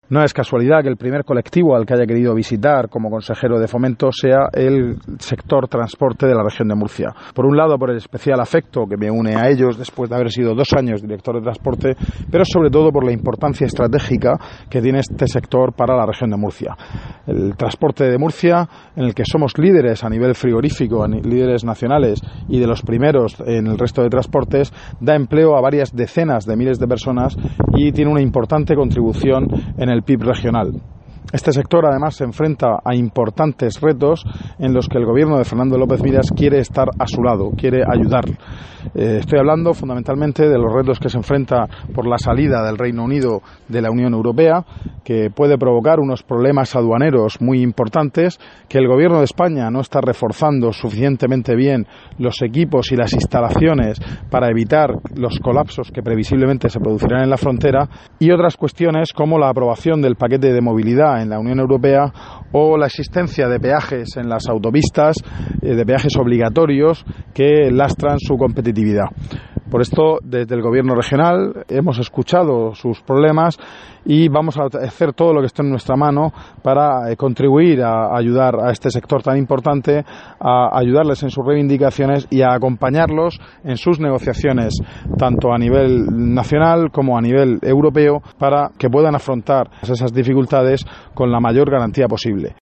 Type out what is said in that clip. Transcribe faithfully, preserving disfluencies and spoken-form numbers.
No es casualidad que el primer colectivo al que haya querido visitar como consejero de Fomento sea el sector transporte de la región de Murcia. Por un lado, por el especial afecto que me une a ellos después de haber sido dos años director de transporte, pero sobre todo por la importancia estratégica que tiene este sector para la región de Murcia. El transporte de Murcia, en el que somos líderes a nivel frigorífico, líderes nacionales y de los primeros en el resto de transportes, da empleo a varias decenas de miles de personas y tiene una importante contribución en el el P I B regional. Este sector además se enfrenta a importantes retos en los que el gobierno de Fernando López Miras quiere estar a su lado, quiere ayudar. Eh, estoy hablando fundamentalmente de los retos que se enfrenta por la salida del Reino Unido de la Unión Europea, que puede provocar unos problemas aduaneros muy importantes, que el gobierno de España no está reforzando suficientemente bien los equipos y las instalaciones para evitar los colapsos que previsiblemente se producirán en la frontera, y otras cuestiones como la aprobación del paquete de movilidad en la Unión Europea o la existencia de peajes en las autopistas, eh, de peajes obligatorios que lastran su competitividad. Por esto, desde el Gobierno regional hemos escuchado sus problemas y vamos a hacer todo lo que esté en nuestra mano para eh, contribuir a ayudar a este sector tan importante, a ayudarles en sus reivindicaciones y a acompañarlos en sus negociaciones, tanto a nivel nacional como a nivel europeo, para que puedan afrontar esas dificultades con la mayor garantía posible.